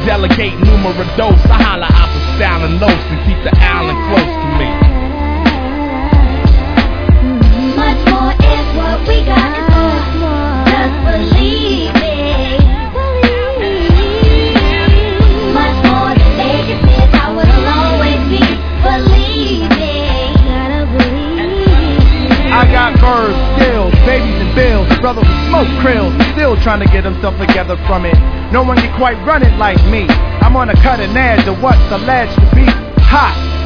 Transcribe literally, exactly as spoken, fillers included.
delegate numero dos. I holla out the style and los and keep the island close to me. Much more is what we got. Just believe it. Much more than they can live. I will always be believing. I got birds, skills, babies and bills, brother who smoke krills, still trying to get himself together from it. No one can quite run it like me. I'm on a cutting edge of what's alleged to be hot.